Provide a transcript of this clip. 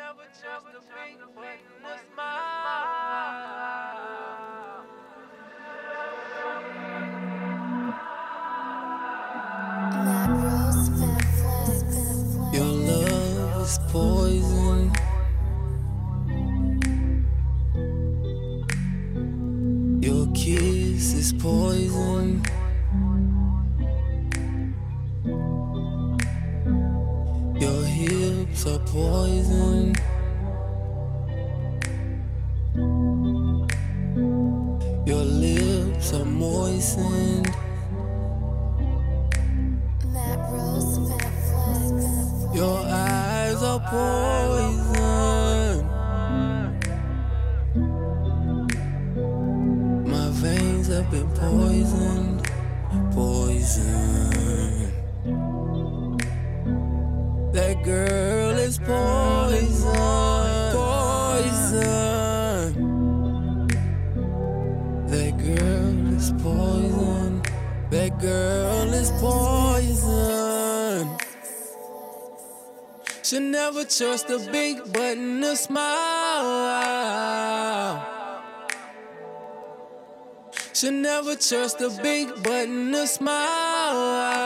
never trust a big button, a smile. Mad Rose, Fat Flex. Your love is poison. Your kiss is poison. Your hips are poison. Your lips are moistened. Mad Rose, Fat Flex. Your eyes are poison. My veins have been poisoned. Poison. That girl is poison. Poison. That girl is poison. That girl is poison. Should never trust a big button, a smile. Should never trust a big button, a smile.